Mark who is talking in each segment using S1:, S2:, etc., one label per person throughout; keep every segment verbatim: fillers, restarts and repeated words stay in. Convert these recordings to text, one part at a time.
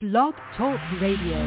S1: Blog Talk Radio.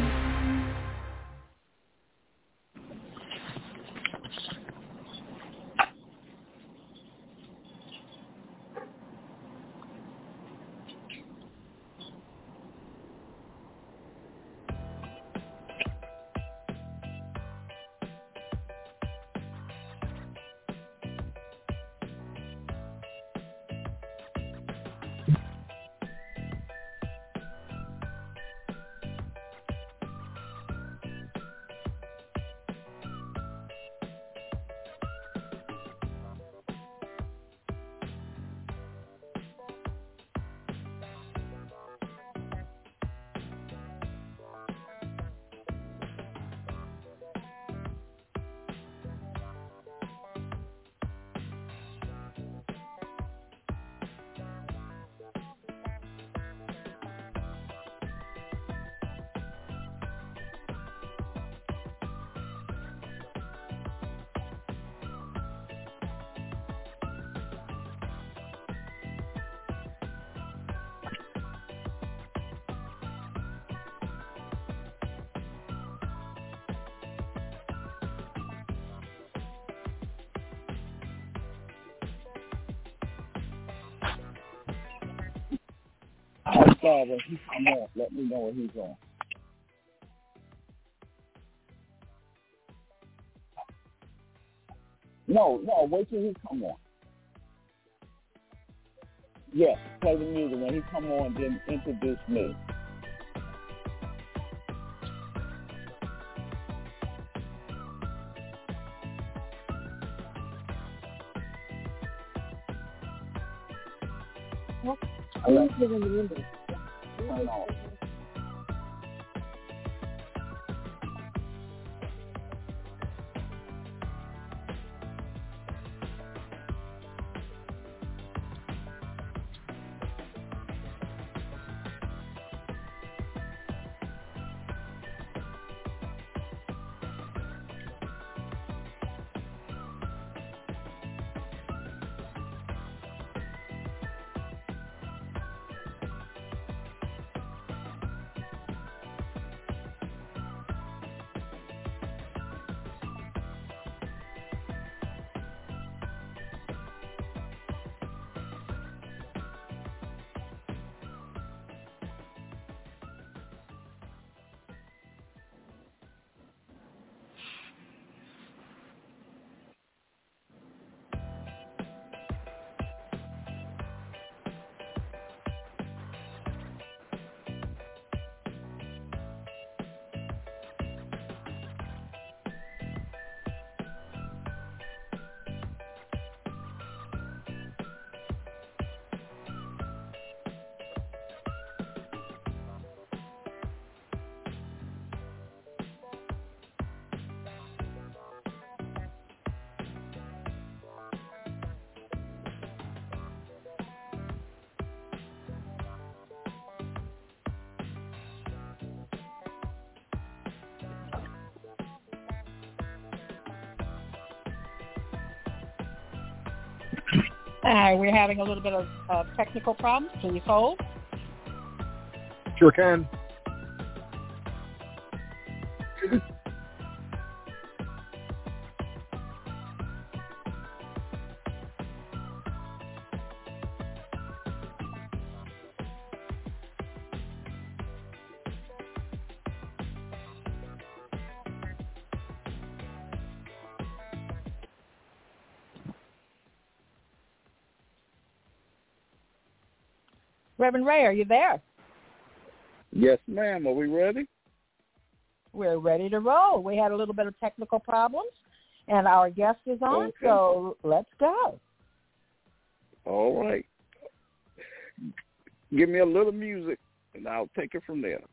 S2: When he come on, let me know when he's on. No, no, wait till he come on. Yes, play the music. When he come on, then introduce me. I like it in the window. Turn off.
S3: Uh, we're having a little bit of uh, technical problems. Please hold.
S4: Sure can.
S3: Reverend Ray, are you there?
S2: Yes, ma'am. Are we ready?
S3: We're ready to roll. We had a little bit of technical problems, and our guest is on,
S2: okay.
S3: So let's go.
S2: All right. Give me a little music, and I'll take it from there.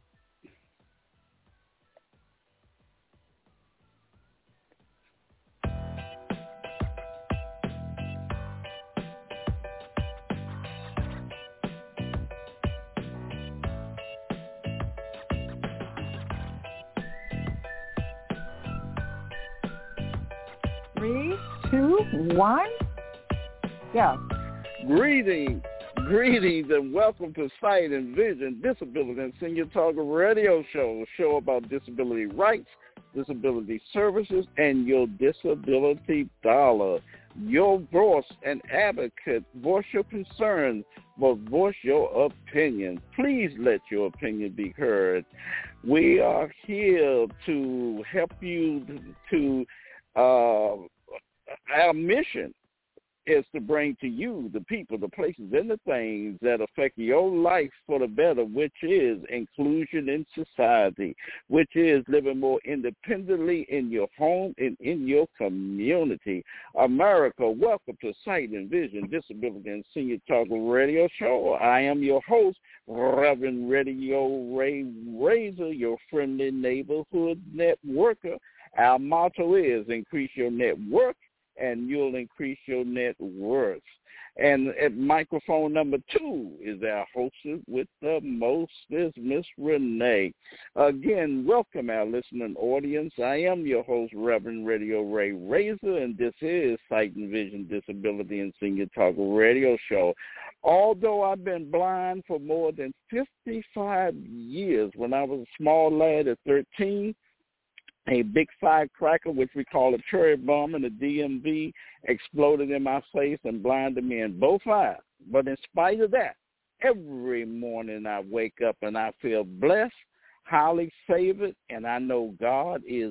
S3: Three, two, one, go.
S2: Greetings, Greetings and welcome to Sight and Vision Disability and Senior Talk Radio Show, a show about disability rights, disability services, and your disability dollar. Your voice and advocate, voice your concerns, but voice your opinion. Please let your opinion be heard. We are here to help you to, uh, our mission is to bring to you the people, the places, and the things that affect your life for the better, which is inclusion in society, which is living more independently in your home and in your community. America, welcome to Sight and Vision Disability and Senior Talk Radio Show. I am your host, Reverend Radio Ray Razor, your friendly neighborhood networker. Our motto is increase your network, and you'll increase your net worth. And at microphone number two is our hostess with the most, is Miss Renee. Again, welcome our listening audience. I am your host, Reverend Radio Ray Razor, and this is Sight and Vision Disability and Senior Talk Radio Show. Although I've been blind for more than fifty-five years, when I was a small lad at thirteen, a big firecracker, which we call a cherry bomb, and the D M V exploded in my face and blinded me in both eyes. But in spite of that, every morning I wake up and I feel blessed, highly favored, and I know God is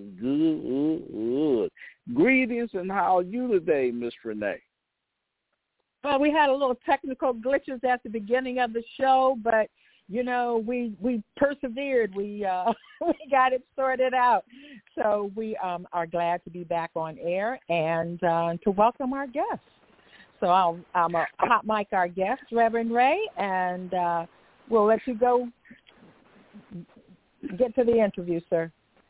S2: good. Greetings, and how are you today, Miss Renee?
S3: Well, we had a little technical glitches at the beginning of the show, but you know, we we persevered. We uh, we got it sorted out. So we um, are glad to be back on air and uh, to welcome our guests. So I'll I'm a hot mic our guest, Reverend Ray, and uh, we'll let you go get to the interview, sir.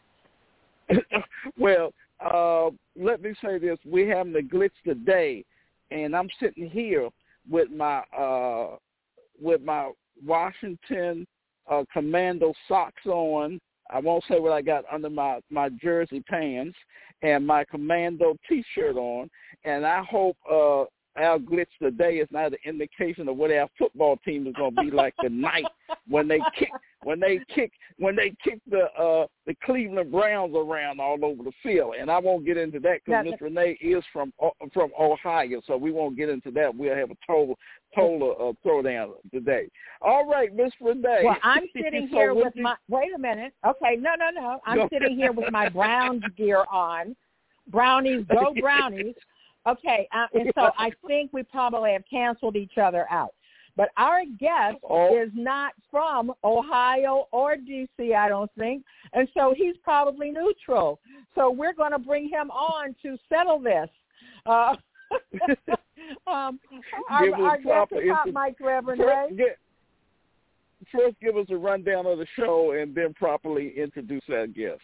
S2: Well, uh, let me say this: we having a glitch today, and I'm sitting here with my uh, with my Washington uh, Commando socks on. I won't say what I got under my, my jersey pants, and my Commando T-shirt on. And I hope uh, our glitch today is not an indication of what our football team is going to be like tonight when they kick when they kick when they kick the uh, the Cleveland Browns around all over the field. And I won't get into that because Miss Renee is from uh, from Ohio, so we won't get into that. We'll have a total total uh, throwdown today. All right, Miss Renee.
S3: Well, I'm sitting
S2: so
S3: here with
S2: you...
S3: my. Wait a minute. Okay, no, no, no. I'm sitting here with my Browns gear on. Brownies, go Brownies. Okay, uh, and so I think we probably have canceled each other out. But our guest
S2: oh.
S3: is not from Ohio or D C, I don't think, and so he's probably neutral. So we're going to bring him on to settle this. Uh, um, our our guest is hot mic, Reverend Ray.
S2: Get, first, give us a rundown of the show, and then properly introduce our guest.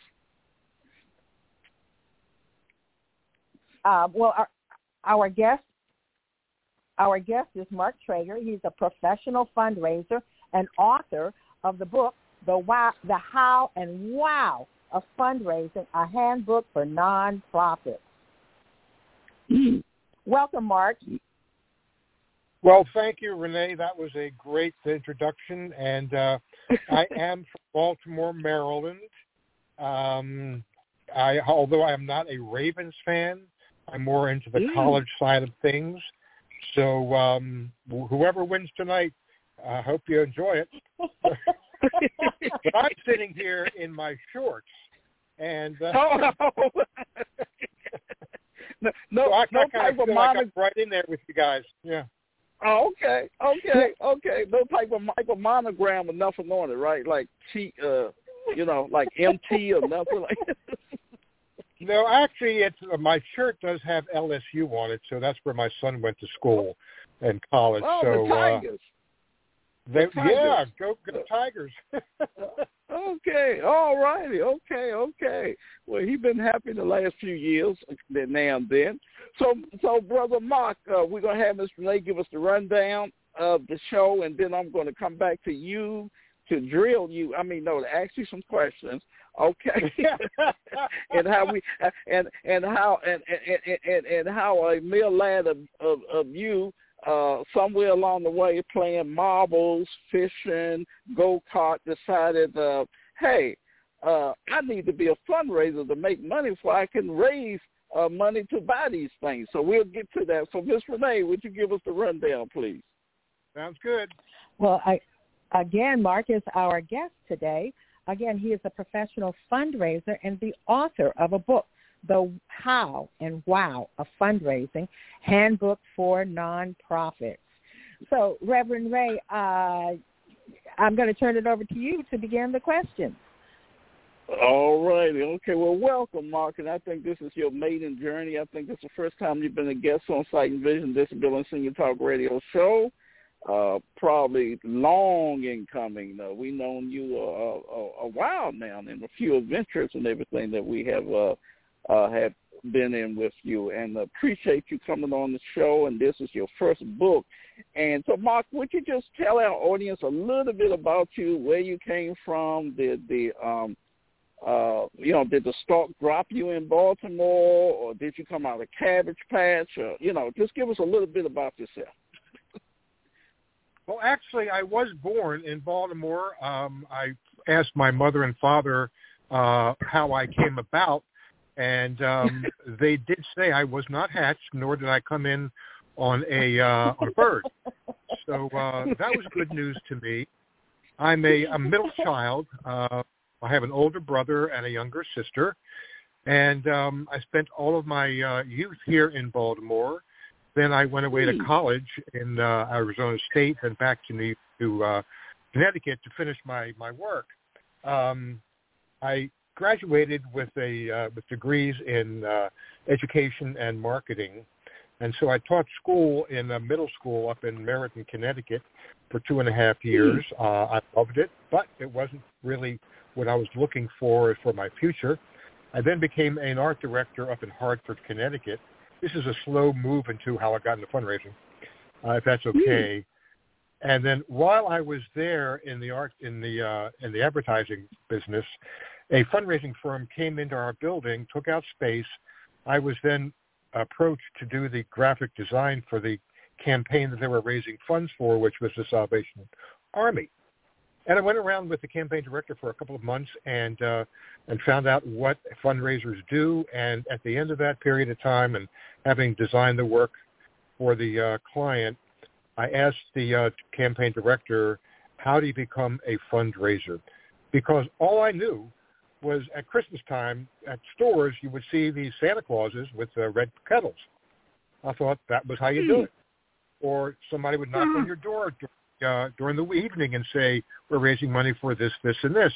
S3: Uh, well, our, our guest, our guest is Mark Traeger. He's a professional fundraiser and author of the book, The Wow, The How and Wow of Fundraising: A Handbook for Nonprofits.
S2: Mm.
S3: Welcome, Mark.
S4: Well, thank you, Renee. That was a great introduction, and uh, I am from Baltimore, Maryland. Um, I, although I am not a Ravens fan, I'm more into the mm. college side of things. So um, whoever wins tonight, I hope you enjoy it. But I'm sitting here in my shorts, and uh,
S2: oh, no. no, no,
S4: so I,
S2: no
S4: I kind
S2: type
S4: of feel
S2: of
S4: like
S2: mono-
S4: I'm right in there with you guys. Yeah.
S2: Oh, okay, okay, okay. No type of, type of monogram or nothing on it, right? Like T, uh, you know, like M T or nothing like that.
S4: No, actually, it's uh, my shirt does have L S U on it, so that's where my son went to school and college.
S2: Oh,
S4: so,
S2: the Tigers.
S4: Uh, they,
S2: the Tigers.
S4: Yeah, go go Tigers.
S2: Okay, all righty, okay, okay. Well, he's been happy the last few years, now and then. So, so Brother Mark, uh, we're going to have Mister Renee give us the rundown of the show, and then I'm going to come back to you to drill you. I mean, no, to ask you some questions. Okay, and how we and and how and and, and, and how a mere lad of, of, of you uh, somewhere along the way, playing marbles, fishing, go-kart, decided, uh, hey, uh, I need to be a fundraiser to make money so I can raise uh, money to buy these things. So we'll get to that. So, Miz Renee, would you give us the rundown, please?
S4: Sounds good.
S3: Well, I, again, Mark is our guest today. Again, he is a professional fundraiser and the author of a book, The How and Wow of Fundraising, Handbook for Nonprofits. So, Reverend Ray, uh, I'm going to turn it over to you to begin the questions.
S2: All righty. Okay, well, welcome, Mark, and I think this is your maiden journey. I think this is the first time you've been a guest on Sight and Vision Disability and Senior Talk Radio show. Uh, probably long in coming. Uh, we've known you uh, a, a while now, and a few adventures and everything that we have uh, uh, have been in with you, and appreciate you coming on the show. And this is your first book. And so, Mark, would you just tell our audience a little bit about you, where you came from, the the um, Uh, you know, did the stalk drop you in Baltimore, or did you come out of Cabbage Patch? Or, you know, just give us a little bit about yourself.
S4: Well, actually, I was born in Baltimore. Um, I asked my mother and father uh, how I came about, and um, they did say I was not hatched, nor did I come in on a uh, on a bird. So uh, that was good news to me. I'm a, a middle child. Uh, I have an older brother and a younger sister, and um, I spent all of my uh, youth here in Baltimore. Then I went away to college in uh, Arizona State and back to New to uh, Connecticut to finish my my work. Um, I graduated with a uh, with degrees in uh, education and marketing, and so I taught school in a middle school up in Meriden, Connecticut, for two and a half years. Uh, I loved it, but it wasn't really what I was looking for for my future. I then became an art director up in Hartford, Connecticut. This is a slow move into how I got into fundraising, uh, if that's okay. Mm. And then while I was there in the art in the uh, in the advertising business, a fundraising firm came into our building, took out space. I was then approached to do the graphic design for the campaign that they were raising funds for, which was the Salvation Army. And I went around with the campaign director for a couple of months and uh, and found out what fundraisers do. And at the end of that period of time, and having designed the work for the uh, client, I asked the uh, campaign director, how do you become a fundraiser? Because all I knew was at Christmas time at stores, you would see these Santa Clauses with uh, red kettles. I thought that was how you do it. Or somebody would knock on your door Uh, during the evening and say, we're raising money for this, this, and this.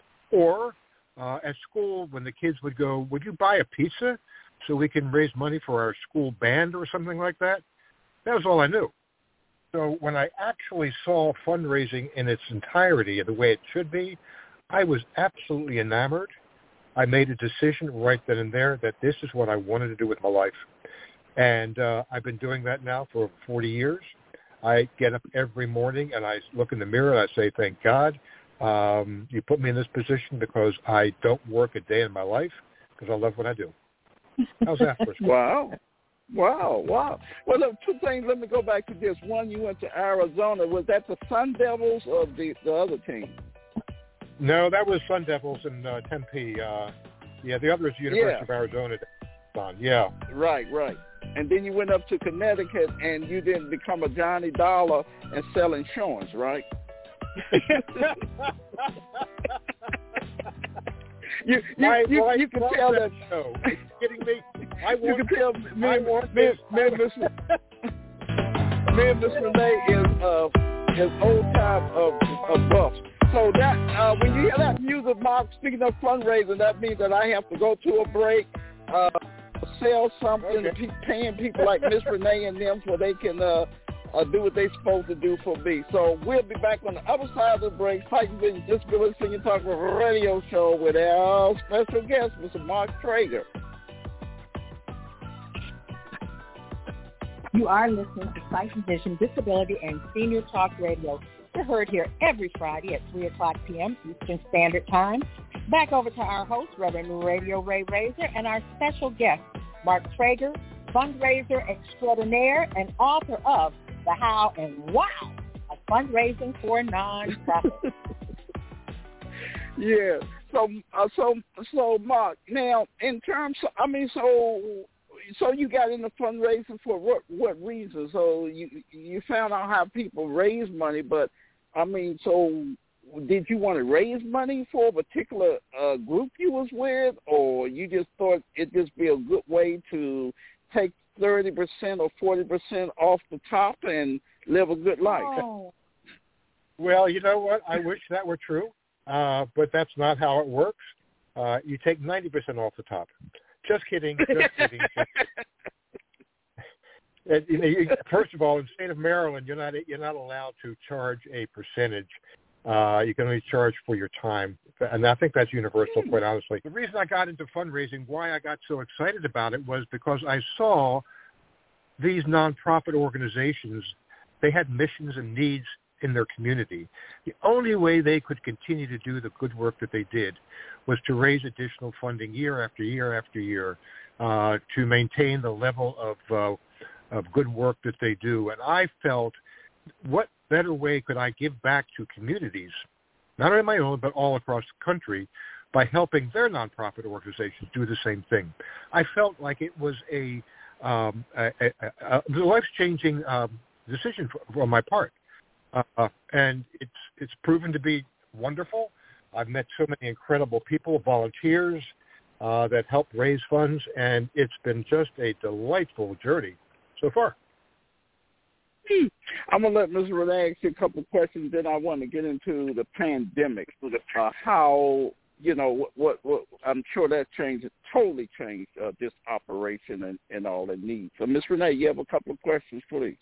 S4: Or uh, at school, when the kids would go, would you buy a pizza so we can raise money for our school band or something like that? That was all I knew. So when I actually saw fundraising in its entirety and the way it should be, I was absolutely enamored. I made a decision right then and there that this is what I wanted to do with my life. And uh, I've been doing that now for forty years. I get up every morning and I look in the mirror and I say, thank God um, you put me in this position, because I don't work a day in my life because I love what I do. How's that for a
S2: Wow. Wow, wow. Well, look, two things. Let me go back to this. One, you went to Arizona. Was that the Sun Devils or the, the other team?
S4: No, that was Sun Devils in uh, Tempe. Uh, yeah, the other is the University
S2: yeah.
S4: of Arizona. Yeah.
S2: Right, right. And then you went up to Connecticut and you didn't become a Johnny Dollar and sell insurance, right? you you,
S4: I,
S2: you,
S4: well,
S2: you can tell that.
S4: Show. Are you kidding me? I
S2: you can tell me,
S4: I
S2: me,
S4: want
S2: me,
S4: this.
S2: me, and Miss me and Miss Renee is uh is old time of of buffs. So that uh, when you hear that music, Mark, speaking of fundraising, that means that I have to go to a break. Uh, sell something, okay. to paying people like Miss Renee and them so they can uh, uh, do what they're supposed to do for me. So we'll be back on the other side of the break, Sight and Vision Disability Senior Talk Radio Show with our special guest, Mister Mark Traeger.
S3: You are listening to Sight and Vision Disability and Senior Talk Radio. We're heard here every Friday at three o'clock p.m. Eastern Standard Time. Back over to our host, Reverend Radio Ray Razor, and our special guest, Mark Traeger, fundraiser extraordinaire and author of the how, and wow of fundraising for a nonprofit.
S2: Yeah. So, uh, so, so, Mark. Now, in terms, of, I mean, so, so you got into fundraising for what? What reason? So you you found out how people raise money, but I mean, so did you want to raise money for a particular uh, group you was with, or you just thought it'd just be a good way to take thirty percent or forty percent off the top and live a good life?
S3: Oh.
S4: Well, you know what? I wish that were true. Uh, but that's not how it works. Uh, you take ninety percent off the top. Just kidding. Just kidding. And, you know, you, first of all, in the state of Maryland, you're not you're not allowed to charge a percentage. Uh, you can only charge for your time, and I think that's universal, quite honestly. The reason I got into fundraising, why I got so excited about it, was because I saw these nonprofit organizations. They had missions and needs in their community. The only way they could continue to do the good work that they did was to raise additional funding year after year after year uh, to maintain the level of uh, of good work that they do. And I felt, what better way could I give back to communities, not only my own, but all across the country, by helping their nonprofit organizations do the same thing. I felt like it was a, um, a, a, a, a life-changing um, decision for, on my part. Uh, and it's it's proven to be wonderful. I've met so many incredible people, volunteers uh, that help raise funds, and it's been just a delightful journey so far.
S2: Hmm. I'm going to let Miz Renee ask you a couple of questions, then I want to get into the pandemic, uh, how, you know, what, what I'm sure that changed, totally changed uh, this operation and, and all it needs. So, Miz Renee, you have a couple of questions, please.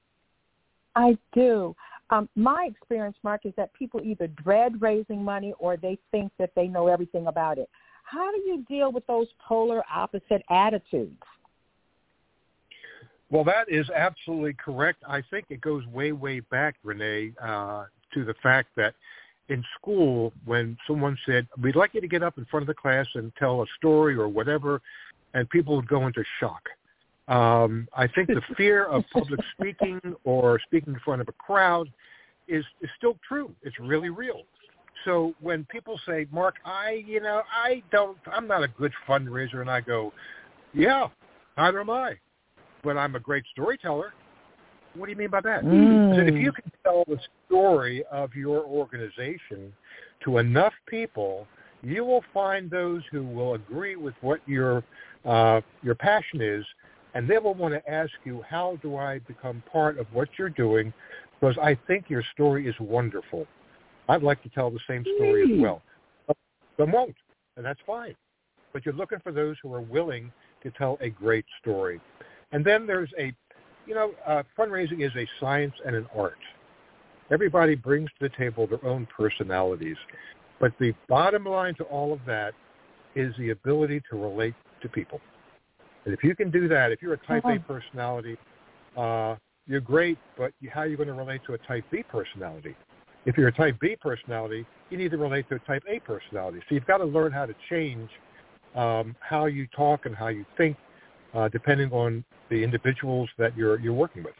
S3: I do. Um, my experience, Mark, is that people either dread raising money or they think that they know everything about it. How do you deal with those polar opposite attitudes?
S4: Well, that is absolutely correct. I think it goes way, way back, Renee, uh, to the fact that in school, when someone said, we'd like you to get up in front of the class and tell a story or whatever, and people would go into shock. Um, I think the fear of public speaking or speaking in front of a crowd is, is still true. It's really real. So when people say, Mark, I, you know, I don't, I'm not a good fundraiser, and I go, yeah, neither am I, but I'm a great storyteller. What do you mean by that?
S3: Mm.
S4: I said, if you can tell the story of your organization to enough people, you will find those who will agree with what your uh, your passion is, and they will want to ask you, how do I become part of what you're doing? Because I think your story is wonderful. I'd like to tell the same story mm. as well. Some won't, and that's fine. But you're looking for those who are willing to tell a great story. And then there's a, you know, uh, fundraising is a science and an art. Everybody brings to the table their own personalities. But the bottom line to all of that is the ability to relate to people. And if you can do that, if you're a type A personality, uh, you're great, but how are you going to relate to a type B personality? If you're a type B personality, you need to relate to a type A personality. So you've got to learn how to change um, how you talk and how you think, uh, depending on the individuals that you're you're working with.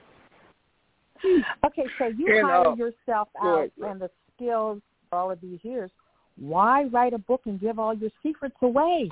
S3: Okay, so you
S2: and,
S3: hire
S2: uh,
S3: yourself out and the skills for all of these years. Why write a book and give all your secrets away?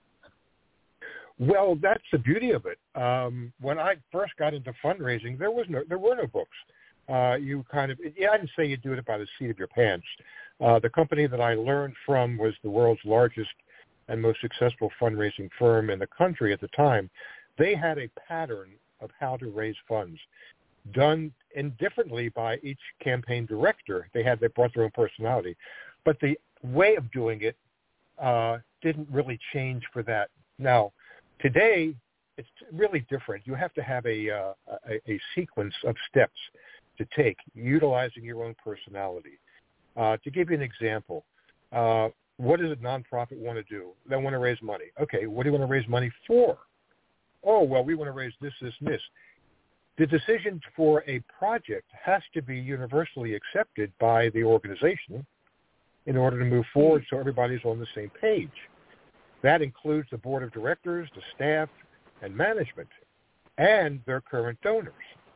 S4: Well, that's the beauty of it. Um, when I first got into fundraising, there was no, there were no books. Uh, you kind of, yeah, I didn't say you do it by the seat of your pants. Uh, the company that I learned from was the world's largest and most successful fundraising firm in the country at the time. They had a pattern of how to raise funds, done indifferently by each campaign director. They had, they brought their own personality, but the way of doing it uh, didn't really change for that. Now, today, it's really different. You have to have a, uh, a, a sequence of steps to take, utilizing your own personality. Uh, to give you an example, uh, what does a nonprofit want to do? They want to raise money. Okay, what do you want to raise money for? Oh, well, we want to raise this, this, and this. The decision for a project has to be universally accepted by the organization in order to move forward so everybody's on the same page. That includes the board of directors, the staff, and management, and their current donors.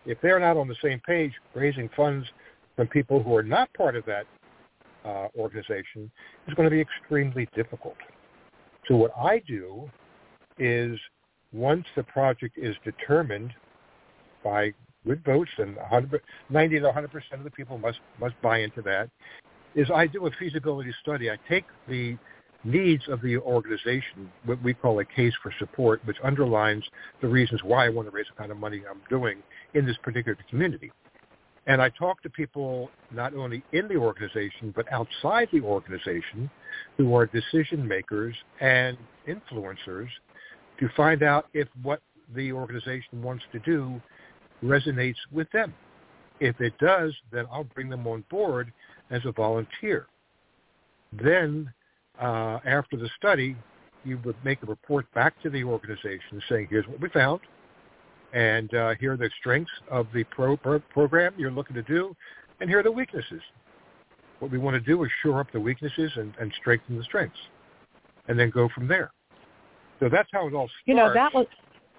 S4: if they're not on the same page, raising funds from people who are not part of that uh, organization is going to be extremely difficult. So what I do is once the project is determined by good votes, and one hundred, ninety to one hundred percent of the people must, must buy into that, is I do a feasibility study. I take the needs of the organization, what we call a case for support, which underlines the reasons why I want to raise the kind of money I'm doing in this particular community. And I talk to people not only in the organization, but outside the organization who are decision makers and influencers to find out if what the organization wants to do resonates with them. If it does, then I'll bring them on board as a volunteer. Then, uh, after the study, you would make a report back to the organization saying, here's what we found, and uh, here are the strengths of the pro- pro- program you're looking to do, and here are the weaknesses. What we want to do is shore up the weaknesses and, and strengthen the strengths, and then go from there. So that's how it all starts.
S3: You know, that was...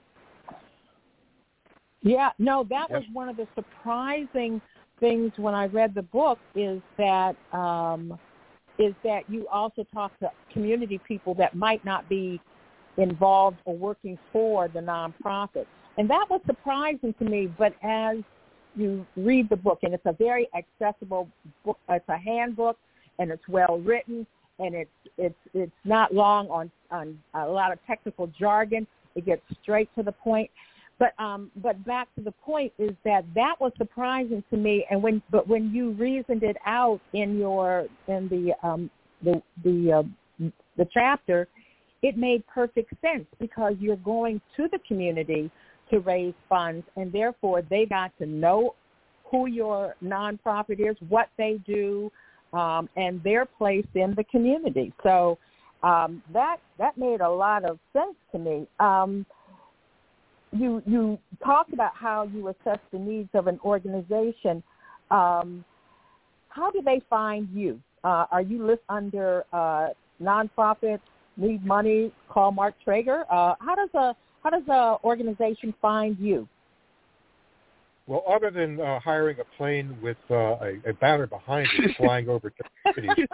S3: Yeah, no, that
S4: Yes.
S3: was one of the surprising things when I read the book is that um, is that you also talk to community people that might not be involved or working for the nonprofit. And that was surprising to me, but as you read the book, and it's a very accessible book, it's a handbook, and it's well written, and it's it's it's not long on, on a lot of technical jargon. It gets straight to the point. But um, but back to the point is that that was surprising to me, and when but when you reasoned it out in your in the um, the the uh, the chapter, it made perfect sense because you're going to the community to raise funds, and therefore they got to know who your nonprofit is, what they do, um, and their place in the community. So um, that that made a lot of sense to me. Um, You you talked about how you assess the needs of an organization. Um, how do they find you? Uh, are you listed under uh, nonprofit, need money, call Mark Traeger? Uh, how does a how does a organization find you?
S4: Well, other than uh, hiring a plane with uh, a, a banner behind it flying over to cities,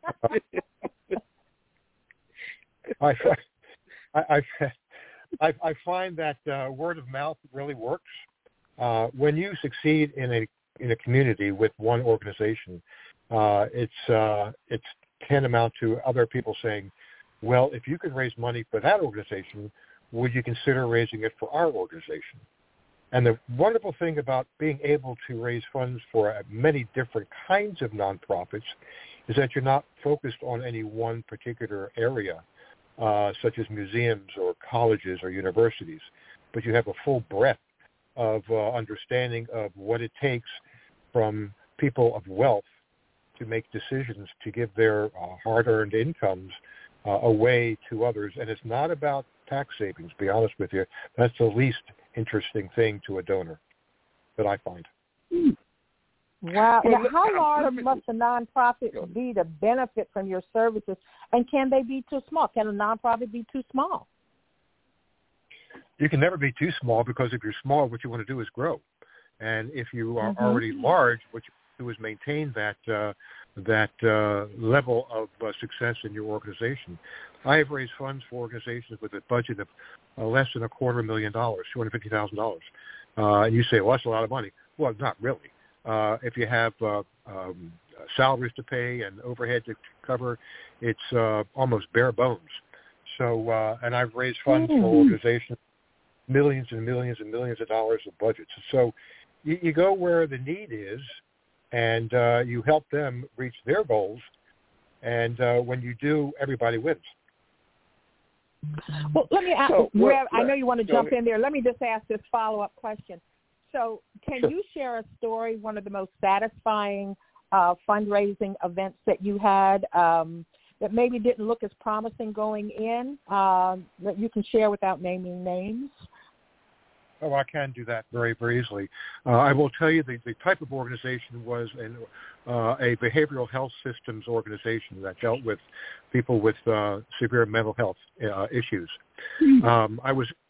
S4: I, I, I I, I find that uh, word of mouth really works. Uh, when you succeed in a in a community with one organization, uh, it's uh, it's tantamount to other people saying, "Well, if you could raise money for that organization, would you consider raising it for our organization?" And the wonderful thing about being able to raise funds for many different kinds of nonprofits is that you're not focused on any one particular area. Uh, such as museums or colleges or universities, but you have a full breadth of uh, understanding of what it takes from people of wealth to make decisions to give their uh, hard-earned incomes uh, away to others. And it's not about tax savings, to be honest with you. That's the least interesting thing to a donor that I find.
S3: Wow.
S2: Well,
S3: now, how
S2: let-
S3: large
S2: let me-
S3: must a nonprofit be to benefit from your services? And can they be too small? Can a nonprofit be too small?
S4: You can never be too small because if you're small, what you want to do is grow. And if you are
S3: Mm-hmm.
S4: already large, what you do is maintain that uh, that uh, level of uh, success in your organization. I have raised funds for organizations with a budget of uh, less than a quarter million dollars, two hundred fifty thousand dollars. Uh, and you say, well, that's a lot of money. Well, not really. Uh, if you have uh, um, salaries to pay and overhead to cover, it's uh, almost bare bones. So, uh, and I've raised funds mm-hmm. for organizations, millions and millions and millions of dollars of budgets. So you, you go where the need is, and uh, you help them reach their goals. And uh, when you do, everybody wins.
S3: Well, let me ask,
S2: so,
S3: Rev,
S2: well,
S3: I know you want to jump
S2: ahead.
S3: in there. Let me just ask this follow-up question. So can
S4: Sure.
S3: you share a story, one of the most satisfying uh, fundraising events that you had um, that maybe didn't look as promising going in uh, that you can share without naming names?
S4: Oh, I can do that very, very easily. Uh, I will tell you the, the type of organization was an, uh, a behavioral health systems organization that dealt with people with uh, severe mental health uh, issues. Mm-hmm. Um, I was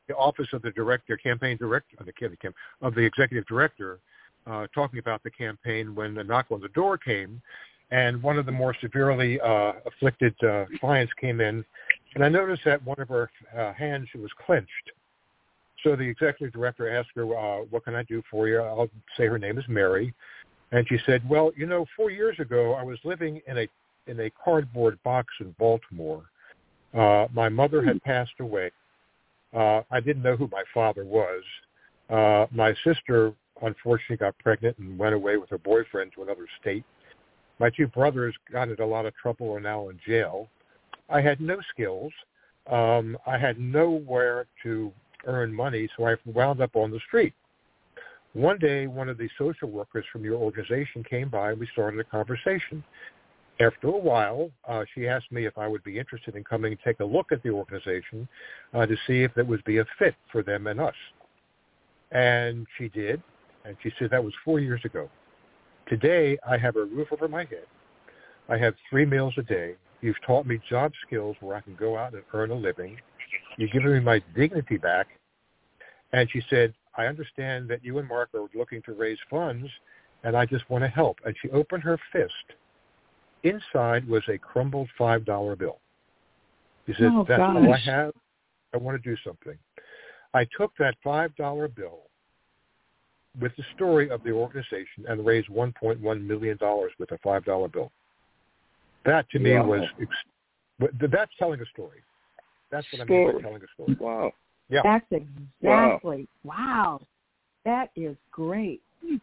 S4: the office of the director, campaign director, of the, of the executive director, uh, talking about the campaign when the knock on the door came, and one of the more severely uh, afflicted uh, clients came in, and I noticed that one of her uh, hands was clenched. So the executive director asked her, uh, what can I do for you? I'll say her name is Mary. And she said, well, you know, four years ago, I was living in a in a cardboard box in Baltimore. Uh, my mother had passed away. Uh, I didn't know who my father was. Uh, my sister, unfortunately, got pregnant and went away with her boyfriend to another state. My two brothers got into a lot of trouble and are now in jail. I had no skills. Um, I had nowhere to earn money, so I wound up on the street. One day, one of the social workers from your organization came by, and we started a conversation. After a while, uh, she asked me if I would be interested in coming and take a look at the organization uh, to see if it would be a fit for them and us. And she did, and she said that was four years ago. Today, I have a roof over my head. I have three meals a day. You've taught me job skills where I can go out and earn a living. You've given me my dignity back. And she said, I understand that you and Mark are looking to raise funds, and I just want to help. And she opened her fist. Inside was a crumbled five dollar bill. She said,
S3: oh,
S4: that's
S3: gosh.
S4: all I have. I want to do something. I took that five dollar bill with the story of the organization and raised one point one million dollars with a five dollar bill. That to me
S2: wow.
S4: was, that's telling a story. That's what story. I mean by telling a story.
S2: Wow.
S4: Yeah.
S3: That's exactly, wow. wow. That is great.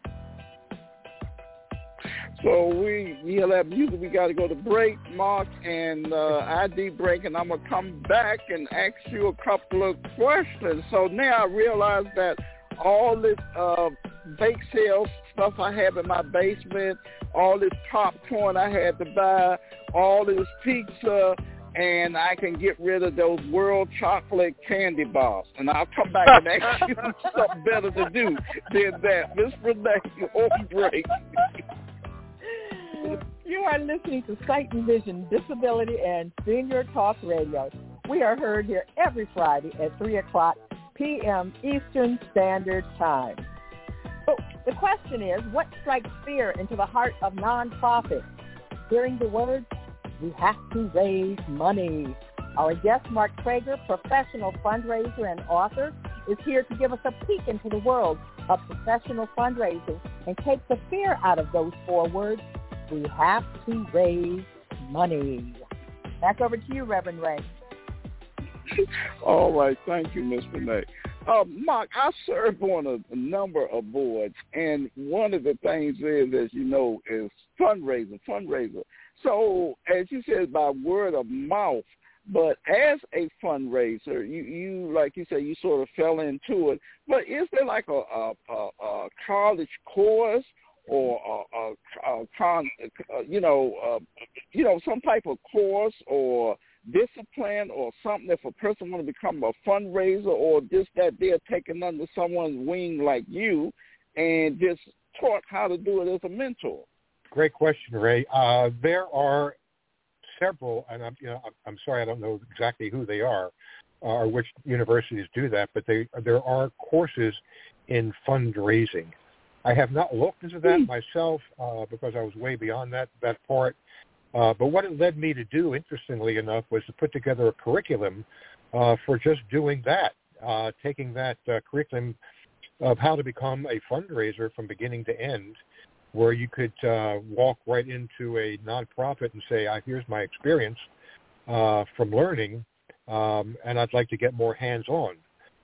S2: So we hear that music. We got to go to break, Mark, and uh, I D break, and I'm going to come back and ask you a couple of questions. So now I realize that all this uh, bake sale stuff I have in my basement, all this popcorn I had to buy, all this pizza, and I can get rid of those world chocolate candy bars. And I'll come back and ask you something better to do than that. Miss Renee, on break.
S3: You are listening to Sight and Vision Disability and Senior Talk Radio. We are heard here every Friday at three o'clock p.m. Eastern Standard Time. So the question is, what strikes fear into the heart of nonprofits? Hearing the words, we have to raise money. Our guest, Mark Traeger, professional fundraiser and author, is here to give us a peek into the world of professional fundraising and take the fear out of those four words. We have to raise money. Back over to you, Reverend Ray.
S2: All right. Thank you, Miz Renee. Uh, Mark, I serve on a, a number of boards, and one of the things is, as you know, is fundraiser, fundraiser. So, as you said, by word of mouth, but as a fundraiser, you, you like you said, you sort of fell into it. But is there like a, a, a, a college course or a, a, a con, uh, you know, uh, you know, some type of course or discipline or something if a person want to become a fundraiser, or just that they're taken under someone's wing like you and just taught how to do it as a mentor?
S4: Great question, Ray. Uh, there are several, and I'm, you know, I'm sorry I don't know exactly who they are uh, or which universities do that, but they, there are courses in fundraising. I have not looked into that mm. myself uh, because I was way beyond that, that part. Uh, but what it led me to do, interestingly enough, was to put together a curriculum uh, for just doing that, uh, taking that uh, curriculum of how to become a fundraiser from beginning to end, where you could uh, walk right into a nonprofit and say, ah, here's my experience uh, from learning, um, and I'd like to get more hands-on.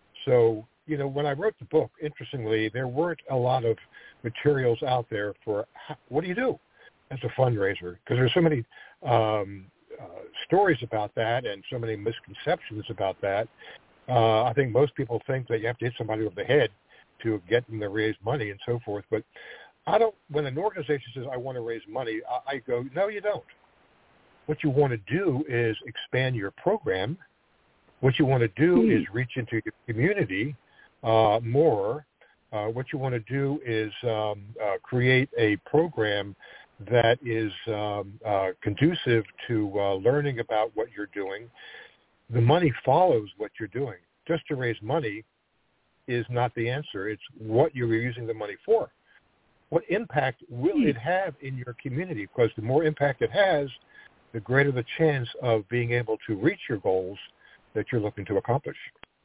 S4: So, you know, when I wrote the book, interestingly, there weren't a lot of materials out there for how, what do you do as a fundraiser? Because there's so many um, uh, stories about that and so many misconceptions about that. Uh, I think most people think that you have to hit somebody over the head to get them to raise money and so forth. But I don't. When an organization says, I want to raise money, I, I go, no, you don't. What you want to do is expand your program. What you want to do mm. is reach into your community uh, more. Uh, what you want to do is um, uh, create a program that is um, uh, conducive to uh, learning about what you're doing. The money follows what you're doing. just to raise money is not the answer. It's what you're using the money for. What impact will it have in your community? Because the more impact it has, the greater the chance of being able to reach your goals that you're looking to accomplish.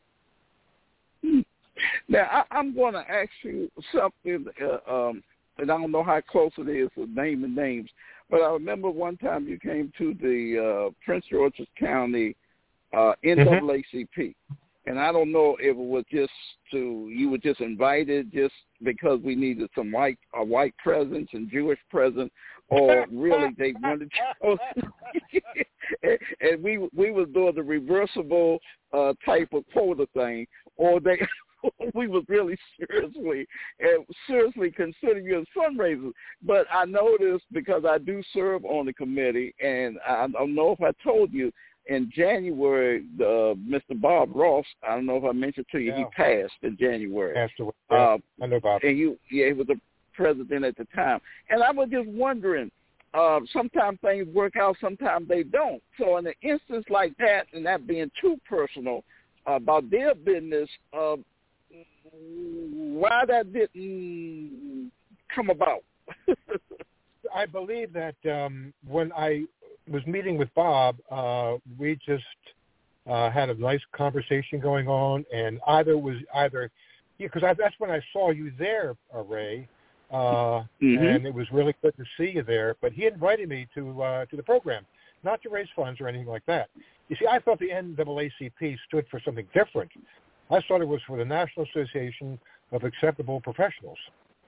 S2: Now, I, I'm going to ask you something, uh, um, and I don't know how close it is to naming names, but I remember one time you came to the uh, Prince George's County uh, N double A C P. Mm-hmm. And I don't know if it was just to, you were just invited just because we needed some white, a white presence and Jewish presence, or really they wanted to. and, and we we was doing the reversible uh, type of quota thing, or they we was really seriously and seriously considering you as fundraisers. But I noticed, because I do serve on the committee, and I don't know if I told you, in January, uh, Mister Bob Ross, I don't know if I mentioned to you,
S4: yeah.
S2: he passed in January.
S4: Passed away. Yeah,
S2: uh,
S4: I know Bob.
S2: And you, yeah, he was the president at the time. And I was just wondering, uh, sometimes things work out, sometimes they don't. So in an instance like that, and that being too personal uh, about their business, uh, why that didn't come about?
S4: I believe that um, when I was meeting with Bob, uh, we just uh, had a nice conversation going on, and either was either because yeah, that's when I saw you there, uh, Ray, uh, mm-hmm. and it was really good to see you there. But he invited me to uh, to the program, not to raise funds or anything like that. You see, I thought the N double A C P stood for something different. I thought it was for the National Association of Acceptable Professionals.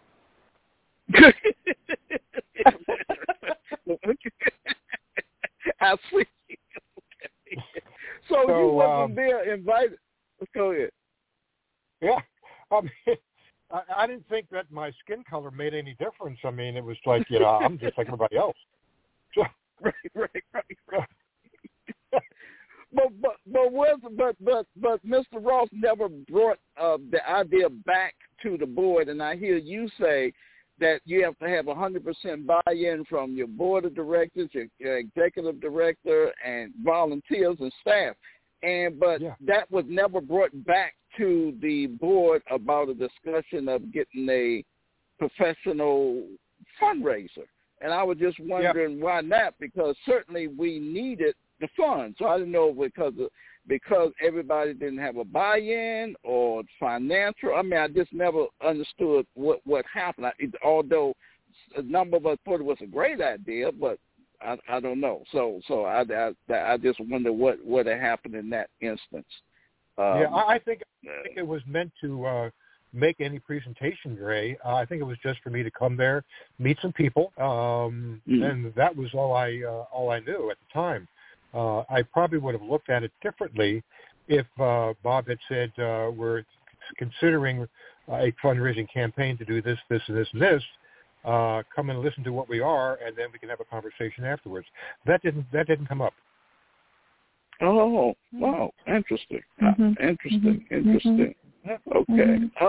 S2: I see. Okay. So, so you wasn't
S4: um,
S2: there invited. Let's go ahead.
S4: Yeah. I mean, I, I didn't think that my skin color made any difference. I mean, it was like, you know, I'm just like everybody else. So,
S2: right, right, right, right. but but but was but but but Mister Ross never brought uh, the idea back to the board, and I hear you say that you have to have one hundred percent buy-in from your board of directors, your, your executive director, and volunteers and staff. And but
S4: yeah.
S2: that was never brought back to the board about a discussion of getting a professional fundraiser. And I was just wondering yeah. why not, because certainly we needed the funds. So I didn't know because of, because everybody didn't have a buy-in or financial. I mean, I just never understood what, what happened. I, it, although a number of us thought it was a great idea, but I, I don't know. So so I, I, I just wonder what, what had happened in that instance. Um,
S4: yeah, I think, I think it was meant to uh, make any presentation, Ray. Uh, I think it was just for me to come there, meet some people, um, mm-hmm. and that was all I uh, all I knew at the time. Uh, I probably would have looked at it differently if uh, Bob had said, uh, we're considering a fundraising campaign to do this, this, and this, and this. Uh, come and listen to what we are, and then we can have a conversation afterwards. That didn't that didn't come up.
S2: Oh, wow. Interesting.
S3: Mm-hmm.
S2: Uh, interesting.
S3: Mm-hmm.
S2: Interesting. Okay.
S3: Mm-hmm.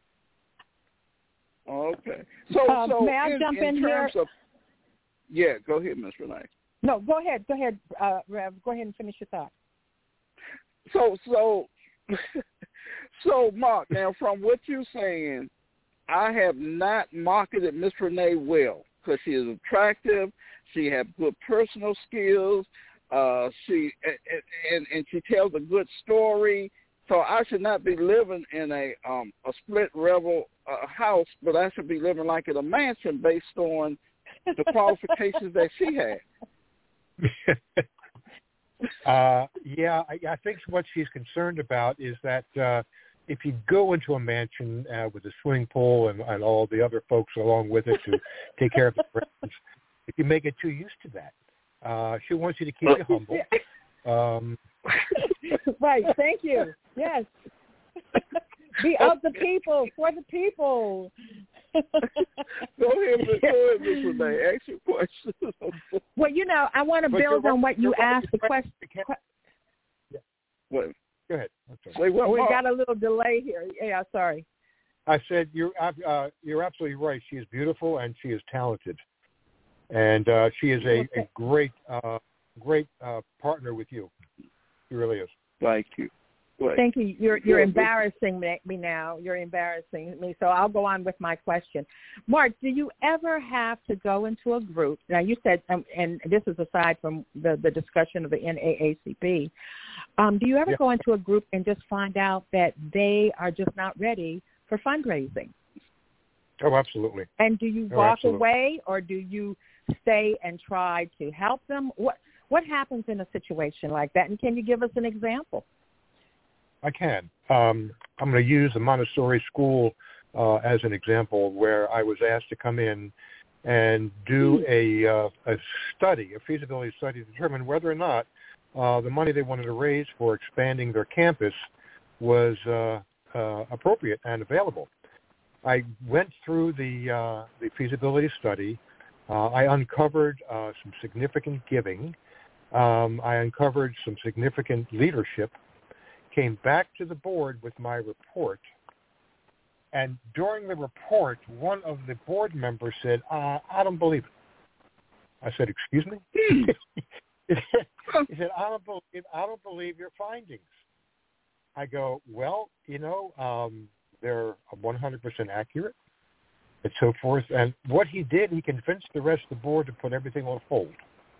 S2: Uh, okay. So,
S3: um,
S2: so
S3: may I
S2: in,
S3: jump
S2: in
S3: in
S2: terms
S3: here?
S2: of, yeah, go ahead, Miz Renee.
S3: No, go ahead. Go ahead, uh, Rev. Go ahead and finish your thought.
S2: So, so, so, Mark, now from what you're saying, I have not marketed Miss Renee well because she is attractive. She has good personal skills. Uh, she and, and, and she tells a good story. So I should not be living in a um, a split level uh, house, but I should be living like in a mansion based on the qualifications that she had.
S4: uh, yeah, I, I think what she's concerned about is that uh, if you go into a mansion uh, with a swimming pool and, and all the other folks along with it to take care of the friends, if you make it too used to that, uh, she wants you to keep you humble. Um,
S3: right. Thank you. Yes. Be of the people, for the people.
S2: Go ahead, go ahead, Miz Renee. Ask your question.
S3: Well, you know, I want to build on what you asked. The question.
S4: Yeah.
S2: What?
S4: Go ahead.
S2: Say what?
S3: We got a little delay here. Yeah, sorry.
S4: I said you're uh, you're absolutely right. She is beautiful and she is talented, and uh, she is a, a great uh, great uh, partner with you. She really is.
S2: Thank you. Right.
S3: Thank you. You're you're
S2: Yeah,
S3: embarrassing me now. You're embarrassing me. So I'll go on with my question. Mark, do you ever have to go into a group? Now you said, um, and this is aside from the, the discussion of the N double A C P. Um, do you ever
S4: Yeah.
S3: go into a group and just find out that they are just not ready for fundraising?
S4: Oh, absolutely.
S3: And do you
S4: Oh,
S3: walk
S4: absolutely.
S3: away, or do you stay and try to help them? What what happens in a situation like that? And can you give us an example?
S4: I can. Um, I'm going to use the Montessori school uh, as an example, where I was asked to come in and do a, uh, a study, a feasibility study, to determine whether or not uh, the money they wanted to raise for expanding their campus was uh, uh, appropriate and available. I went through the uh, the feasibility study. Uh, I uncovered uh, some significant giving. Um, I uncovered some significant leadership. Came back to the board with my report, and during the report, one of the board members said, uh, I don't believe it. I said, excuse me? He said, I don't, believe, I don't believe your findings. I go, well, you know, um, they're one hundred percent accurate, and so forth. And what he did, he convinced the rest of the board to put everything on hold.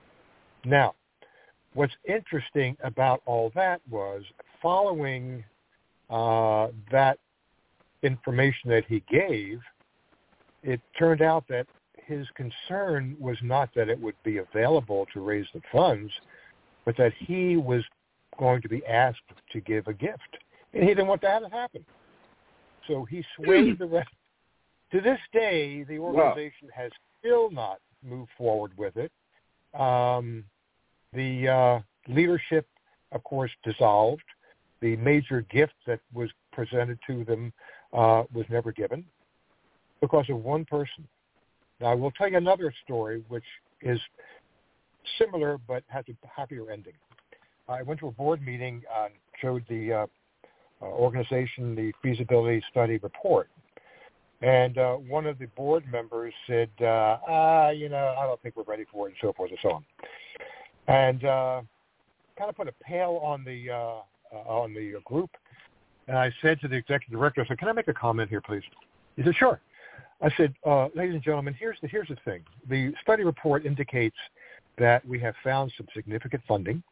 S4: Now, what's interesting about all that was, following uh, that information that he gave, it turned out that his concern was not that it would be available to raise the funds, but that he was going to be asked to give a gift. And he didn't want that to happen. So he swayed the rest. To this day, the organization wow. has still not moved forward with it. Um, the uh, leadership, of course, dissolved. The major gift that was presented to them uh, was never given because of one person. Now, I will tell you another story, which is similar but has a happier ending. I went to a board meeting and showed the uh, uh, organization the feasibility study report. And uh, one of the board members said, uh, ah, you know, I don't think we're ready for it, and so forth and so on. And uh, kind of put a pale on the uh, uh, on the group. And I said to the executive director, I said, can I make a comment here, please? He said, sure. I said, uh, ladies and gentlemen, here's the, here's the thing. The study report indicates that we have found some significant funding.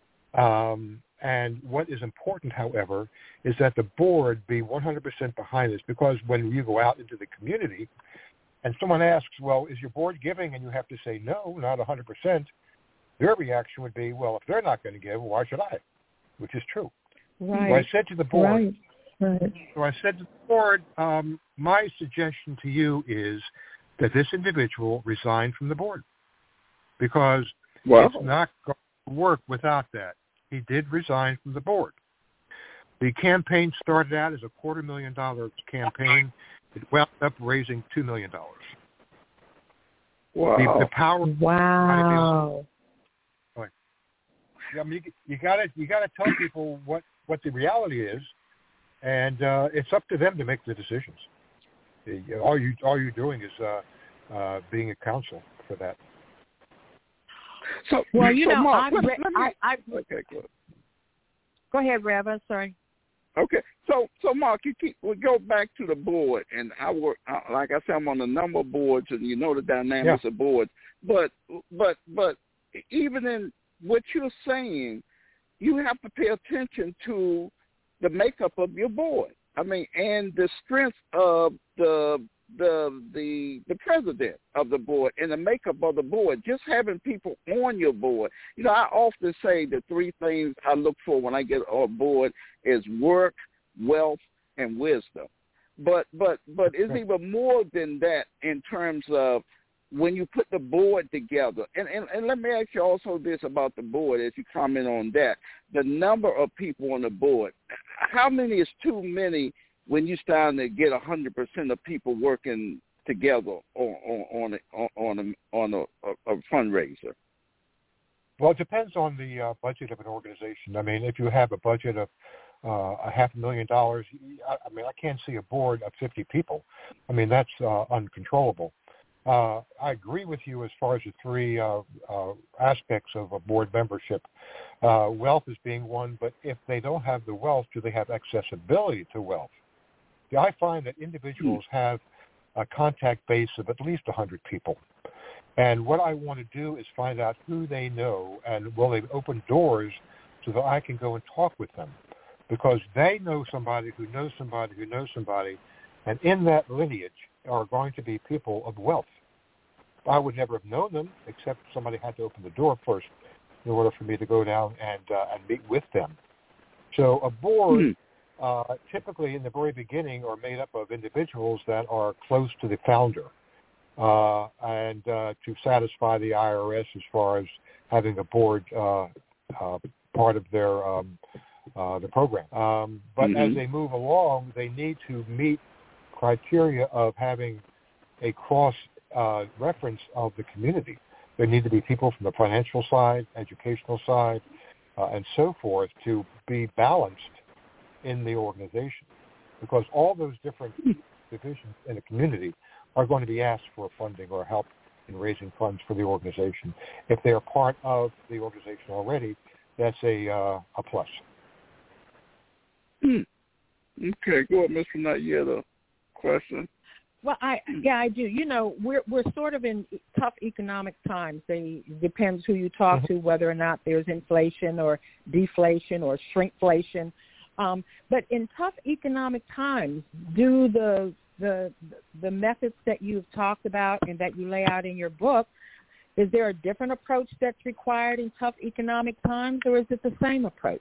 S4: Um, and what is important, however, is that the board be one hundred percent behind this, because when you go out into the community and someone asks, well, is your board giving? And you have to say, no, not one hundred percent. Their reaction would be, well, if they're not going to give, why should I? Which is true.
S3: Right.
S4: So I said to the board,
S3: right. Right.
S4: so I said to the board, um, my suggestion to you is that this individual resign from the board, because
S2: wow.
S4: it's not going to work without that. He did resign from the board. The campaign started out as a quarter million dollar campaign. It wound up raising two million dollars.
S2: Wow.
S4: The, the power.
S3: Wow.
S4: I mean, you, you gotta you gotta tell people what, what the reality is, and uh, it's up to them to make the decisions. All you all you're doing is uh, uh, being a counsel for that.
S2: So
S3: well, you
S2: so
S3: know,
S2: Mark,
S3: I,
S2: let,
S3: re-
S2: let me,
S3: I, I
S2: okay, go ahead.
S3: Go ahead, Rev. I'm sorry.
S2: Okay, so so Mark, you keep we go back to the board, and I work uh, like I said, I'm on a number of boards, and you know the dynamics
S4: yeah.
S2: of boards. But but but even in what you're saying, you have to pay attention to the makeup of your board. I mean, and the strength of the the the the president of the board and the makeup of the board. Just having people on your board. You know, I often say the three things I look for when I get on board is work, wealth, and wisdom. But but but it's even more than that in terms of when you put the board together. And, and and let me ask you also this about the board as you comment on that. The number of people on the board, how many is too many when you're starting to get one hundred percent of people working together on on on a, on a, on a, a, a fundraiser?
S4: Well, it depends on the uh, budget of an organization. I mean, if you have a budget of uh, a half a million dollars, I, I mean, I can't see a board of fifty people. I mean, that's uh, uncontrollable. uh, I agree with you as far as the three uh, uh, aspects of a board membership. Uh, wealth is being one, but if they don't have the wealth, do they have accessibility to wealth? Yeah, I find that individuals have a contact base of at least one hundred people. And what I want to do is find out who they know and will they open doors so that I can go and talk with them. Because they know somebody who knows somebody who knows somebody, and in that lineage are going to be people of wealth. I would never have known them except somebody had to open the door first in order for me to go down and uh, and meet with them. So a board, mm-hmm. uh, typically in the very beginning, are made up of individuals that are close to the founder uh, and uh, to satisfy the I R S as far as having a board uh, uh, part of their um, uh, the program. Um, but mm-hmm. as they move along, they need to meet criteria of having a cross uh, reference of the community. There need to be people from the financial side, educational side, uh, and so forth to be balanced in the organization, because all those different divisions in a community are going to be asked for funding or help in raising funds for the organization. If they are part of the organization already, that's a uh, a plus.
S2: Hmm. Okay, go ahead, Mister Knight. You had a question?
S3: Well, I yeah, I do. You know, we're we're sort of in tough economic times. They depends who you talk to, whether or not there's inflation or deflation or shrinkflation. Um, but in tough economic times, do the the the methods that you've talked about and that you lay out in your book, is there a different approach that's required in tough economic times, or is it the same approach?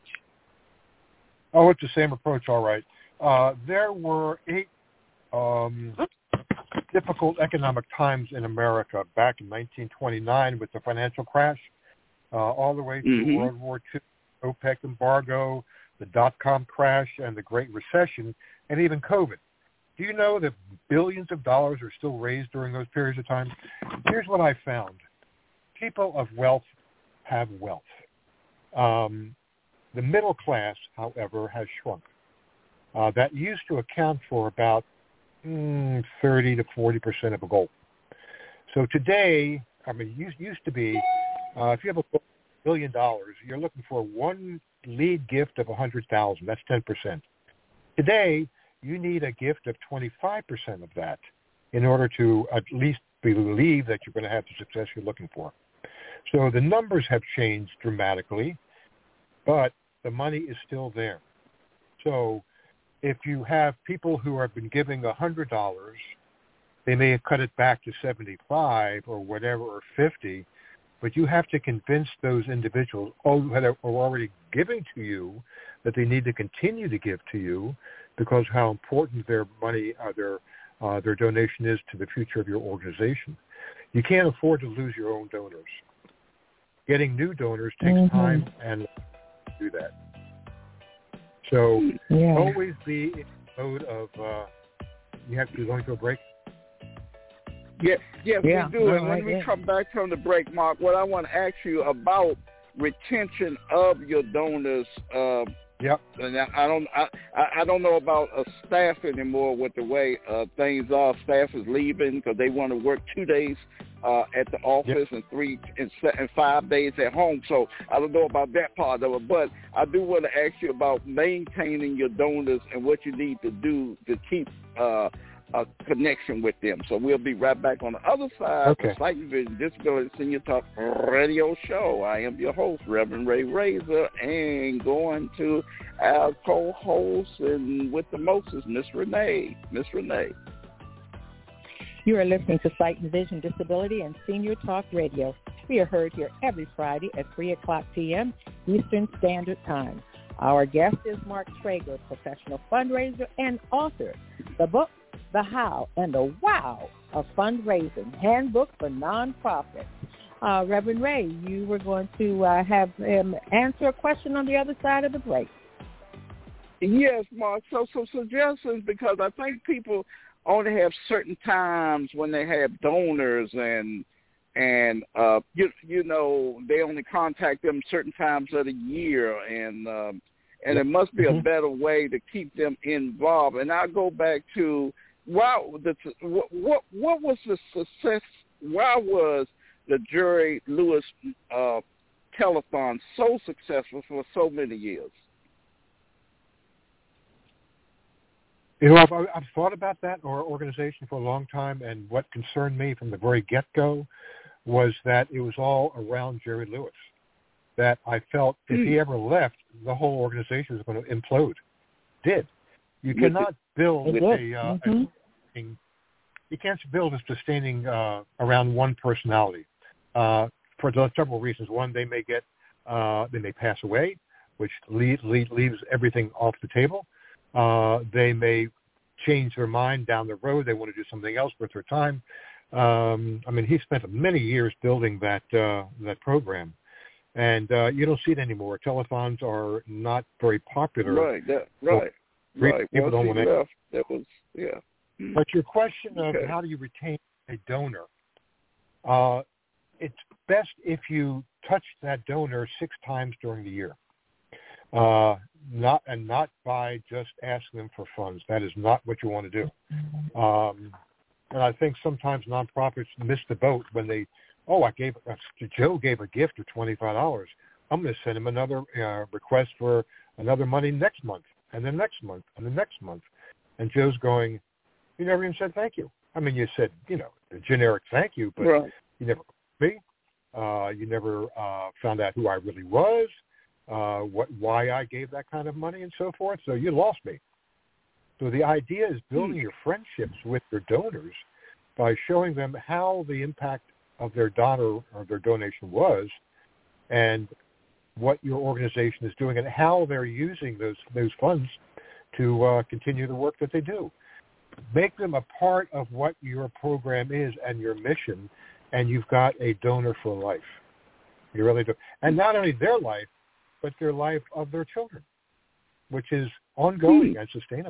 S4: Oh, it's the same approach, all right. Uh, there were eight um, difficult economic times in America back in nineteen twenty-nine with the financial crash, uh, all the way through mm-hmm. World War Two, OPEC embargo, the dot-com crash, and the Great Recession, and even COVID. Do you know that billions of dollars are still raised during those periods of time? Here's what I found. People of wealth have wealth. Um, the middle class, however, has shrunk. Uh, that used to account for about mm, thirty to forty percent of a goal. So today, I mean, it used, used to be, uh, if you have a billion dollars, you're looking for one lead gift of one hundred thousand dollars. That's ten percent. Today, you need a gift of twenty-five percent of that in order to at least believe that you're going to have the success you're looking for. So the numbers have changed dramatically, but the money is still there. So if you have people who have been giving one hundred dollars, they may have cut it back to seventy-five or whatever, or fifty, but you have to convince those individuals who are already giving to you that they need to continue to give to you because how important their money, uh, their uh, their donation is to the future of your organization. You can't afford to lose your own donors. Getting new donors takes mm-hmm. time and do that. So yeah. always be in mode of, uh, you have to be going to a break.
S2: Yeah, yes,
S3: yeah.
S2: we do.
S3: No,
S2: and when
S3: I
S2: we
S3: did.
S2: come back from the break, Mark, what I want to ask you about retention of your donors. Uh,
S4: yep.
S2: And I, I don't, I, I don't know about a staff anymore with the way uh, things are. Staff is leaving because they want to work two days uh, at the office yep. and three and, and five days at home. So I don't know about that part of it, but I do want to ask you about maintaining your donors and what you need to do to keep uh, a connection with them. So we'll be right back on the other side
S4: okay.
S2: of the Sight and Vision Disability Senior Talk Radio Show. I am your host, Reverend Ray Razor, and going to our co-host and with the most is Miss Renee. Miss Renee.
S3: You are listening to Sight and Vision Disability and Senior Talk Radio. We are heard here every Friday at three o'clock p.m. Eastern Standard Time. Our guest is Mark Traeger, professional fundraiser and author. The book, The How and the Wow of Fundraising, Handbook for Nonprofits. Uh, Reverend Ray, you were going to uh, have him answer a question on the other side of the break.
S2: Yes, Mark. So some suggestions, because I think people only have certain times when they have donors, and and uh, you you know they only contact them certain times of the year, and um, and it must be mm-hmm. a better way to keep them involved. And I'll go back to wow, the, what what what was the success why was the Jerry Lewis uh, telethon so successful for so many years?
S4: You know, I've, I've thought about that or organization for a long time, and what concerned me from the very get-go was that it was all around Jerry Lewis, that I felt if
S2: mm.
S4: he ever left, the whole organization was going to implode. Did. You cannot build a, uh,
S3: mm-hmm.
S4: a, you can't build a sustaining uh, around one personality uh, for several reasons. One, they may get, uh, they may pass away, which lead, lead, leaves everything off the table. Uh, they may change their mind down the road. They want to do something else with their time. Um, I mean, he spent many years building that uh, that program, and uh, you don't see it anymore. Telethons are not very popular.
S2: Right, that, right,
S4: well,
S2: right.
S4: People
S2: Once
S4: don't
S2: he
S4: want
S2: left, that was, yeah.
S4: But your question of
S2: okay.
S4: how do you retain a donor, uh, it's best if you touch that donor six times during the year. Uh, not and not by just asking them for funds. That is not what you want to do. Um, and I think sometimes nonprofits miss the boat when they, oh, I gave uh, Joe gave a gift of twenty-five dollars. I'm going to send him another uh, request for another money next month, and the next month, and the next month. And Joe's going, you never even said thank you. I mean, you said, you know, a generic thank you, but
S2: right.
S4: you never me. Uh, you never uh, found out who I really was. Uh, what, why I gave that kind of money and so forth. So you lost me. So the idea is building your friendships with your donors by showing them how the impact of their donor or their donation was and what your organization is doing and how they're using those, those funds to uh, continue the work that they do. Make them a part of what your program is and your mission, and you've got a donor for life. You really do. And not only their life, but their life of their children, which is ongoing
S2: hmm.
S4: and sustainable.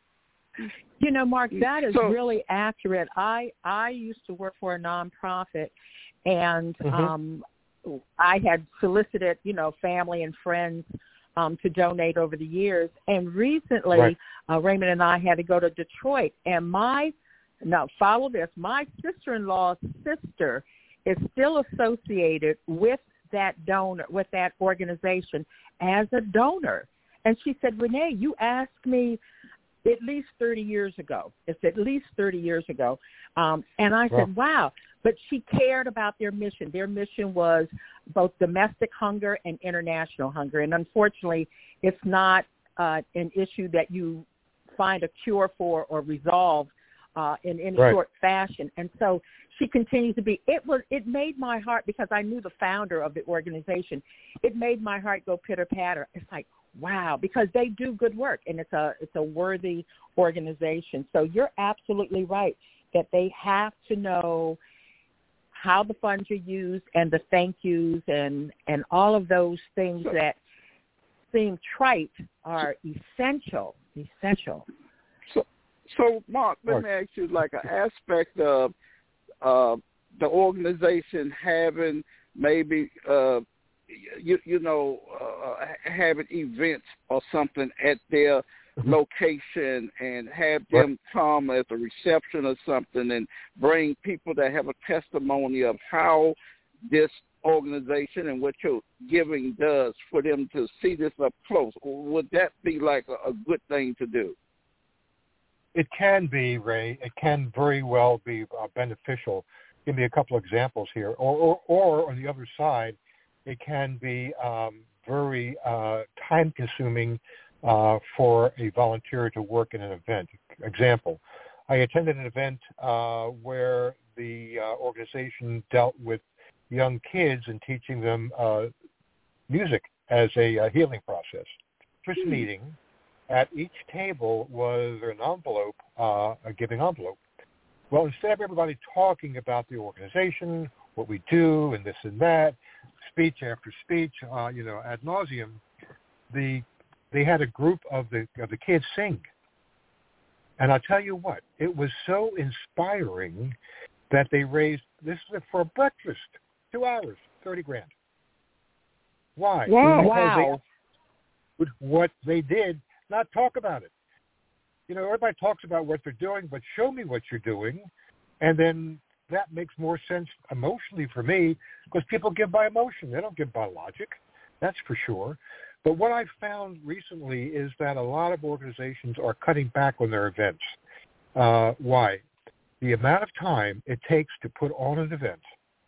S3: You know, Mark, that is
S2: so,
S3: really accurate. I I used to work for a nonprofit, and
S4: mm-hmm.
S3: um, I had solicited, you know, family and friends um, to donate over the years. And recently,
S4: right.
S3: uh, Raymond and I had to go to Detroit, and my, no, follow this, my sister-in-law's sister is still associated with that donor, with that organization as a donor. And she said, Renee, you asked me at least thirty years ago. It's at least thirty years ago. Um, and I said, wow. But she cared about their mission. Their mission was both domestic hunger and international hunger. And unfortunately, it's not uh, an issue that you find a cure for or resolve uh, in any
S4: right.
S3: short fashion. And so she continues to be, it was, it made my heart, because I knew the founder of the organization, it made my heart go pitter patter. It's like, wow, because they do good work, and it's a, it's a worthy organization. So you're absolutely right that they have to know how the funds are used and the thank yous and, and all of those things
S2: so,
S3: that seem trite are essential, essential.
S2: So, so Mark, let me ask you, like an aspect of uh, the organization having maybe, uh, you, you know, uh, having events or something at their location and have them come as a reception or something and bring people that have a testimony of how this organization and what your giving does for them to see this up close. Would that be like a, a good thing to do?
S4: It can be, Ray. It can very well be uh, beneficial. Give me a couple of examples here. Or, or, or on the other side, it can be um, very uh, time-consuming uh, for a volunteer to work in an event. Example, I attended an event uh, where the uh, organization dealt with young kids and teaching them uh, music as a uh, healing process. First mm-hmm. meeting, at each table was an envelope, uh, a giving envelope. Well, instead of everybody talking about the organization, what we do, and this and that, speech after speech, uh, you know, ad nauseum, the they had a group of the of the kids sing. And I'll tell you what, it was so inspiring that they raised, this is for breakfast, two hours, thirty grand. Why?
S3: Wow.
S4: Because
S3: wow.
S4: They, what they did, not talk about it. You know, everybody talks about what they're doing, but show me what you're doing. And then that makes more sense emotionally for me because people give by emotion. They don't give by logic. That's for sure. But what I've found recently is that a lot of organizations are cutting back on their events. Uh, why? The amount of time it takes to put on an event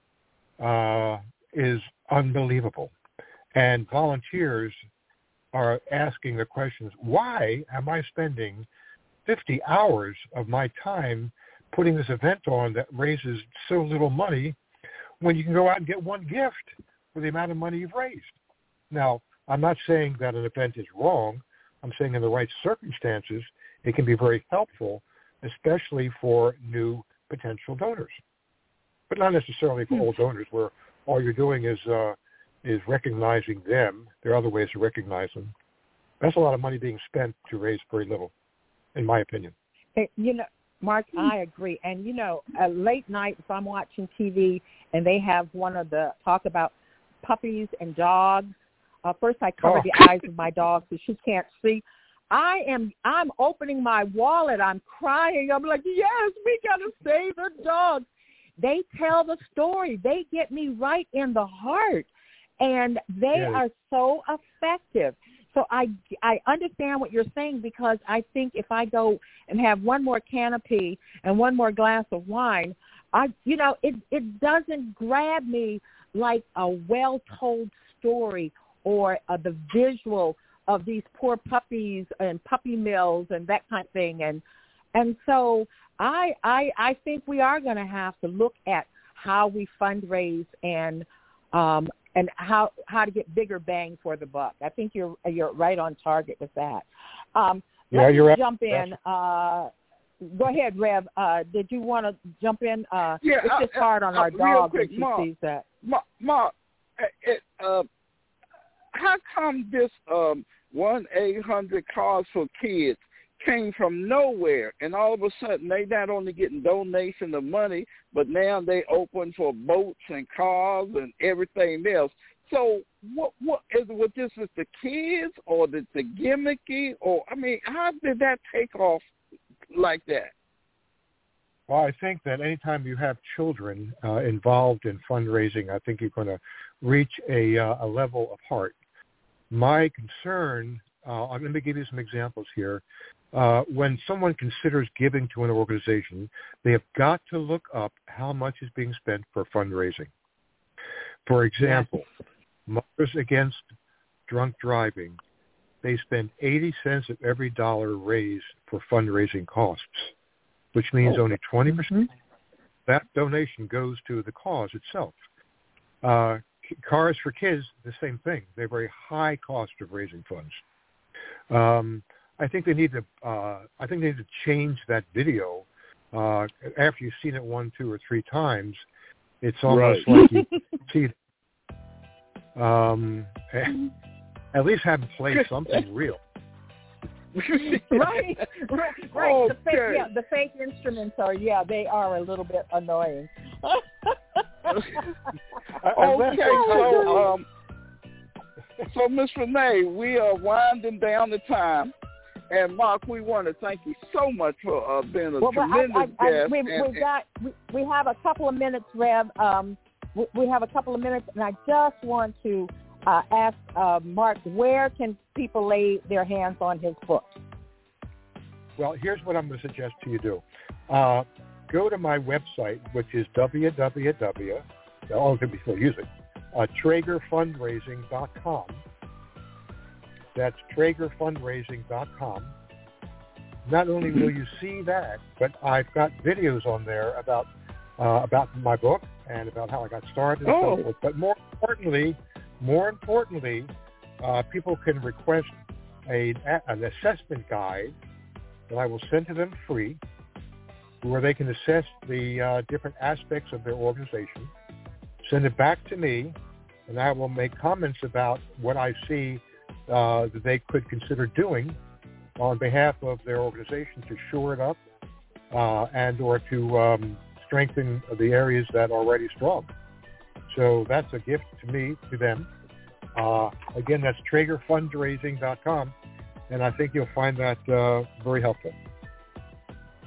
S4: uh, is unbelievable. And volunteers are asking the questions, why am I spending fifty hours of my time putting this event on that raises so little money when you can go out and get one gift for the amount of money you've raised? Now, I'm not saying that an event is wrong. I'm saying in the right circumstances, it can be very helpful, especially for new potential donors, but not necessarily for old donors where all you're doing is uh, is recognizing them. There are other ways to recognize them. That's a lot of money being spent to raise very little, in my opinion.
S3: Hey, you know, Mark, I agree. And, you know, uh, late night, if I'm watching T V and they have one of the talk about puppies and dogs, uh, first I cover
S4: Oh.
S3: the eyes of my dog so she can't see. I am, I'm opening my wallet. I'm crying. I'm like, yes, we got to save the dogs. They tell the story. They get me right in the heart. And they
S4: Yeah.
S3: are so effective. So I, I understand what you're saying because I think if I go and have one more canopy and one more glass of wine, I, you know, it, it doesn't grab me like a well-told story or uh, the visual of these poor puppies and puppy mills and that kind of thing. And and so I I, I think we are going to have to look at how we fundraise and um, and how how to get bigger bang for the buck. I think you're you're right on target with that. Um,
S4: Yeah,
S3: let
S4: you're
S3: me
S4: right.
S3: jump in. Uh, go ahead, Rev. Uh, did you want to jump in? Uh,
S2: Yeah,
S3: it's just
S2: uh,
S3: hard on
S2: uh,
S3: our
S2: real
S3: dog
S2: quick,
S3: when she
S2: Mark.
S3: sees that.
S2: Mark, Mark it, uh, how come this um, one eight hundred Cars for Kids came from nowhere, and all of a sudden they not only getting donation of money, but now they open for boats and cars and everything else. So what what is it? What this is the kids or the, the gimmicky or I mean, how did that take off like that?
S4: Well, I think that anytime you have children uh, involved in fundraising, I think you're going to reach a, uh, a level of heart. My concern, uh, I'm going to give you some examples here. Uh, when someone considers giving to an organization, they have got to look up how much is being spent for fundraising. For example, Mothers Against Drunk Driving, they spend eighty cents of every dollar raised for fundraising costs, which means
S2: Oh.
S4: only twenty percent
S3: Mm-hmm.
S4: that donation goes to the cause itself. Uh, Cars for Kids, the same thing. They're very high cost of raising funds. Um, I think they need to. Uh, I think they need to change that video. Uh, after you've seen it one, two, or three times, it's almost
S2: Right.
S4: like you see. Um, at least have them play something real.
S3: right, right, right. The fake,
S2: Okay.
S3: yeah, the fake instruments are, yeah, they are a little bit annoying.
S4: Unless
S2: Okay, so um, so Miss Renee, we are winding down the time, and Mark, we want to thank you so much for uh, being a
S3: well, but I,
S2: tremendous
S3: I, I,
S2: guest.
S3: we,
S2: and,
S3: we've got, we, we have a couple of minutes, Rev. Um, we, we have a couple of minutes, and I just want to uh, ask uh, Mark, where can people lay their hands on his book?
S4: Well, here's what I'm going to suggest to you do. Uh, go to my website, which is w w w. Oh, could be still using uh, Traeger Fundraising dot com. That's Traeger Fundraising dot com. Not only will you see that, but I've got videos on there about uh, about my book and about how I got started and
S2: Oh.
S4: so forth. But more importantly, more importantly, uh, people can request a, an assessment guide that I will send to them free, where they can assess the uh, different aspects of their organization, send it back to me, and I will make comments about what I see uh, that they could consider doing on behalf of their organization to shore it up uh, and or to um, strengthen the areas that are already strong. So that's a gift to me, to them. Uh, again, that's Traeger Fundraising dot com, and I think you'll find that uh, very helpful.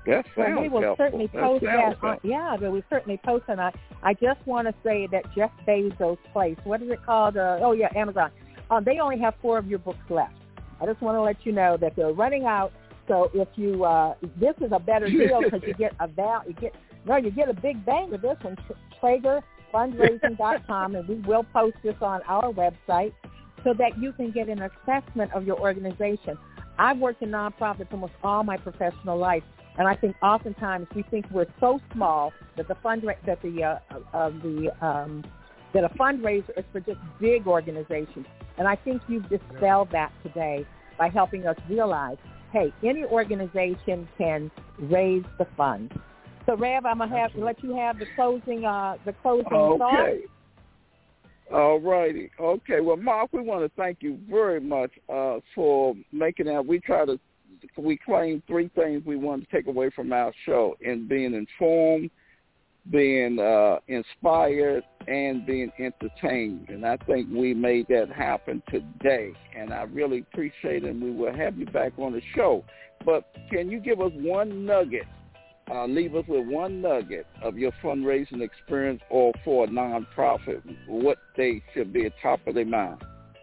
S2: That sounds
S3: well, we will
S2: helpful.
S3: certainly
S2: that
S3: post that.
S2: helpful.
S3: On, yeah, but we certainly post on. I, I just want to say that Jeff Bezos' place. What is it called? Uh, oh yeah, Amazon. Um, they only have four of your books left. I just want to let you know that they're running out. So if you, uh, this is a better deal because you get a val. You get no, you get a big bang with this one. Traeger Fundraising dot com, and we will post this on our website so that you can get an assessment of your organization. I've worked in nonprofits almost all my professional life, and I think oftentimes we think we're so small that the fundra- that the uh, uh, the um, that a fundraiser is for just big organizations. And I think you've dispelled that today by helping us realize, hey, any organization can raise the funds. So, Rev, I'm gonna have to let you have the closing uh, the closing
S2: okay.
S3: thought.
S2: All righty. Okay. Well, Mark, we want to thank you very much uh, for making that. We try to, we claim three things we want to take away from our show: in being informed, being uh, inspired, and being entertained. And I think we made that happen today. And I really appreciate it. And we will have you back on the show. But can you give us one nugget? Uh, leave us with one nugget of your fundraising experience, or for a nonprofit, what they should be at top of their mind.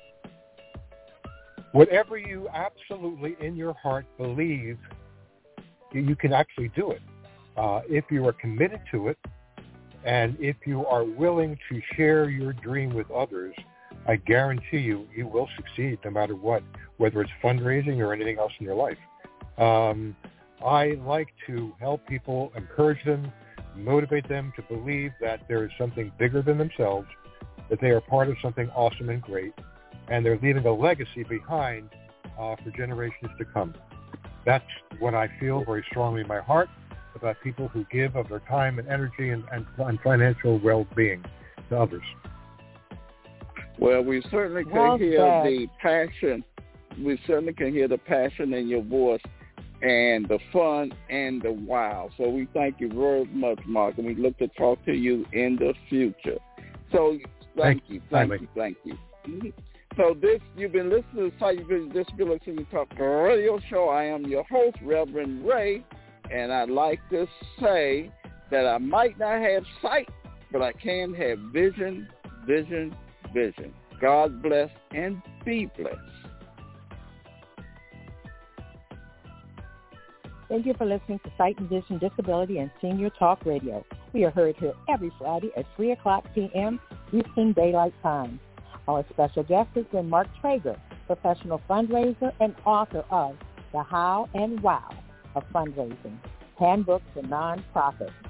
S4: Whatever you absolutely in your heart believe, you can actually do it. Uh, if you are committed to it, and if you are willing to share your dream with others, I guarantee you, you will succeed no matter what, whether it's fundraising or anything else in your life. Um, I like to help people, encourage them, motivate them to believe that there is something bigger than themselves, that they are part of something awesome and great, and they're leaving a legacy behind uh, for generations to come. That's what I feel very strongly in my heart about people who give of their time and energy and, and, and financial well-being to others.
S2: Well, we certainly can
S3: well
S2: hear
S3: said.
S2: the passion. We certainly can hear the passion in your voice, and the fun and the wow. So we thank you very much, Mark, and we look to talk to you in the future. So thank, thank you, thank you, thank you. Mm-hmm. So this, you've been listening to the Sight Vision Disability Talk Radio Show. I am your host, Reverend Ray, and I'd like to say that I might not have sight, but I can have vision, vision, vision. God bless and be blessed.
S3: Thank you for listening to Sight and Vision Disability and Senior Talk Radio. We are heard here every Friday at three o'clock p.m. Eastern Daylight Time. Our special guest has been Mark Traeger, professional fundraiser and author of The How and Wow of Fundraising, Handbook for Nonprofits.